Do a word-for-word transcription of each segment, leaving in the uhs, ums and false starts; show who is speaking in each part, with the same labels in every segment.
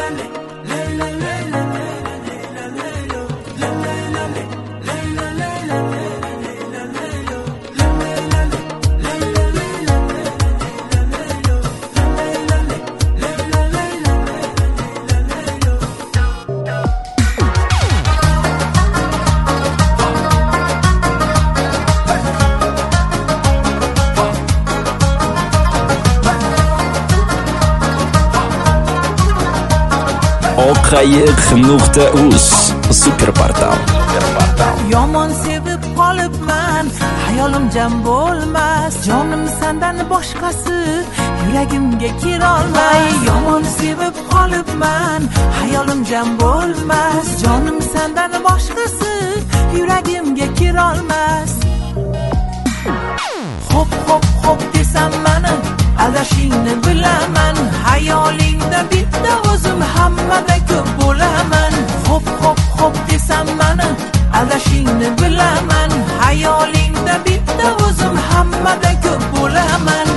Speaker 1: Oqayiq nuqta uz Superportal.
Speaker 2: Yomon sevib qolibman, hayolim jam bo'lmas, jonim sendan boshqasi yuragimga kirolmay. Yomon sevib qolibman, hayolim jam bo'lmas, jonim sendan boshqasi yuragimga kirolmas. Hop hop hop desam mani adashingni bilaman, hayolingda bitta o'zim hammada ko'p bo'laman. Hop hop hop desam mani adashingni bilaman, hayolingda bitta o'zim hammada ko'p bo'laman.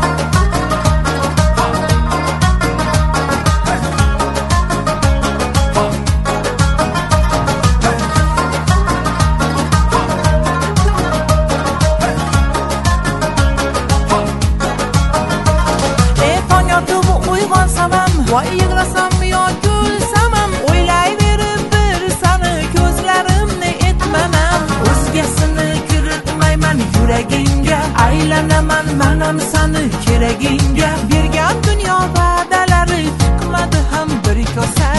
Speaker 2: Voy yig'lasam yo kulsam ham o'ylayverib bir sani ko'zlarimni etmanam. O'zgasini kiritmayman yuragingga, aylanaman manam sani keragingga. Bergan dunyo va'dalari chiqmadi ham bir kosa.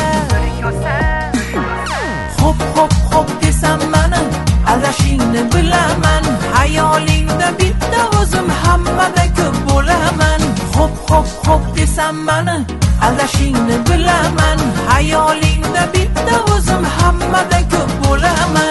Speaker 2: Hop hop hop desam mani adashingni bilaman, hayolingda bitta o'zim hammada ko'p bo'laman. Hop hop hop desam mani adashingni bilaman, hayolingda bitta o'zim hammada ko'p bo'laman.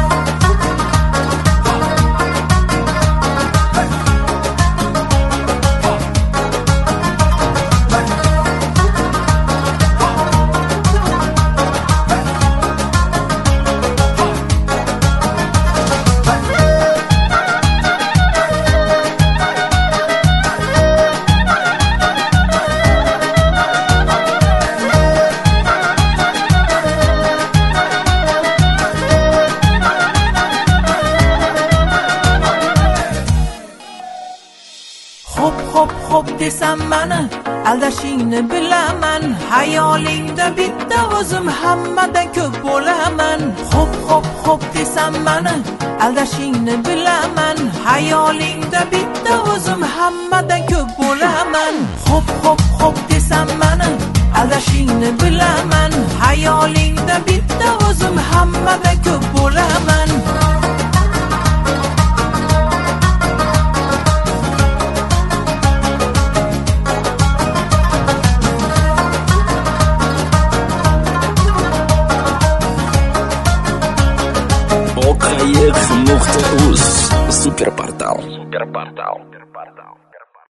Speaker 2: Hop hop hop desam mani aldashingni bilaman, hayolingda bitta o'zim hammada ko'p bo'laman. Hop hop hop desam mani aldashingni bilaman, hayolingda bitta o'zim hammada ko'p bo'laman. Hop hop hop desam mani aldashingni bilaman, hayolingda bitta o'zim hammada ko'p bo'laman.
Speaker 1: Oqayiq nuqta uz Superportal. Superportal.